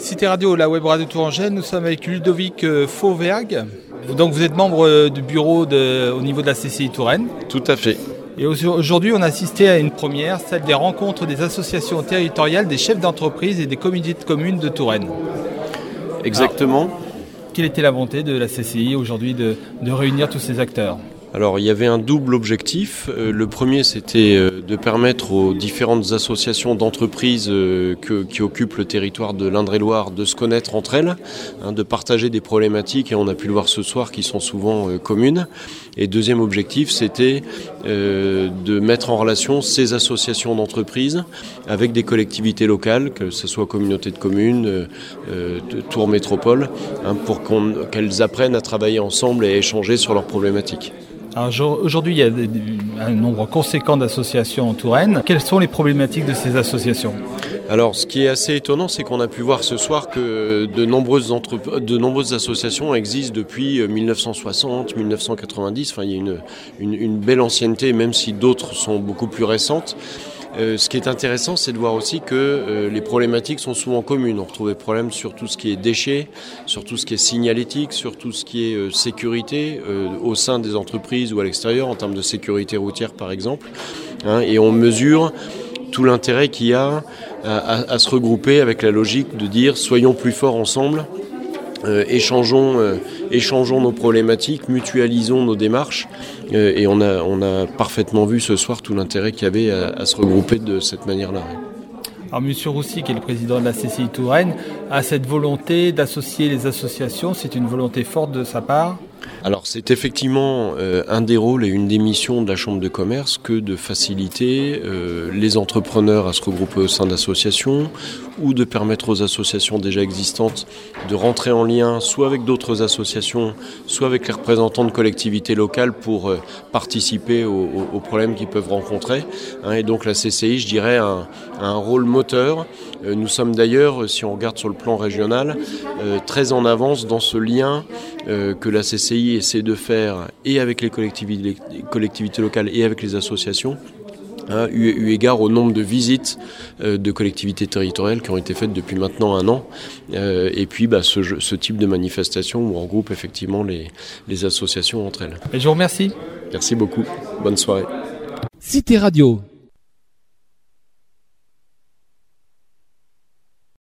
Cité Radio, la web radio tourangelle, nous sommes avec Ludovic Fauvergue. Donc vous êtes membre du bureau au niveau de la CCI Touraine. Tout à fait. Et aujourd'hui, on a assisté à une première, celle des rencontres des associations territoriales, des chefs d'entreprise et des communautés de communes de Touraine. Exactement. Alors, quelle était la volonté de la CCI aujourd'hui de réunir tous ces acteurs ? Alors il y avait un double objectif. Le premier, c'était de permettre aux différentes associations d'entreprises qui occupent le territoire de l'Indre-et-Loire de se connaître entre elles, de partager des problématiques, et on a pu le voir ce soir, qui sont souvent communes. Et deuxième objectif, c'était de mettre en relation ces associations d'entreprises avec des collectivités locales, que ce soit communauté de communes, Tours Métropole, pour qu'elles apprennent à travailler ensemble et à échanger sur leurs problématiques. Alors aujourd'hui, il y a un nombre conséquent d'associations en Touraine. Quelles sont les problématiques de ces associations ? Alors, ce qui est assez étonnant, c'est qu'on a pu voir ce soir que de nombreuses associations existent depuis 1960, 1990. Enfin, il y a une belle ancienneté, même si d'autres sont beaucoup plus récentes. Ce qui est intéressant, c'est de voir aussi que les problématiques sont souvent communes. On retrouve des problèmes sur tout ce qui est déchets, sur tout ce qui est signalétique, sur tout ce qui est sécurité au sein des entreprises ou à l'extérieur, en termes de sécurité routière par exemple. Et on mesure tout l'intérêt qu'il y a à se regrouper avec la logique de dire soyons plus forts ensemble. Échangeons nos problématiques, mutualisons nos démarches, et on a parfaitement vu ce soir tout l'intérêt qu'il y avait à se regrouper de cette manière-là. Alors M. Roussy, qui est le président de la CCI Touraine, a cette volonté d'associer les associations. C'est une volonté forte de sa part ? Alors c'est effectivement un des rôles et une des missions de la Chambre de commerce que de faciliter les entrepreneurs à se regrouper au sein d'associations, ou de permettre aux associations déjà existantes de rentrer en lien soit avec d'autres associations, soit avec les représentants de collectivités locales pour participer aux problèmes qu'ils peuvent rencontrer. Et donc la CCI, je dirais, a un rôle moteur. Nous sommes d'ailleurs, si on regarde sur le plan régional, très en avance dans ce lien que la CCI essaie de faire et avec les collectivités locales et avec les associations, eu égard au nombre de visites de collectivités territoriales qui ont été faites depuis maintenant 1 an. Et puis ce type de manifestation où on regroupe effectivement les associations entre elles. Et je vous remercie. Merci beaucoup. Bonne soirée. Cité Radio.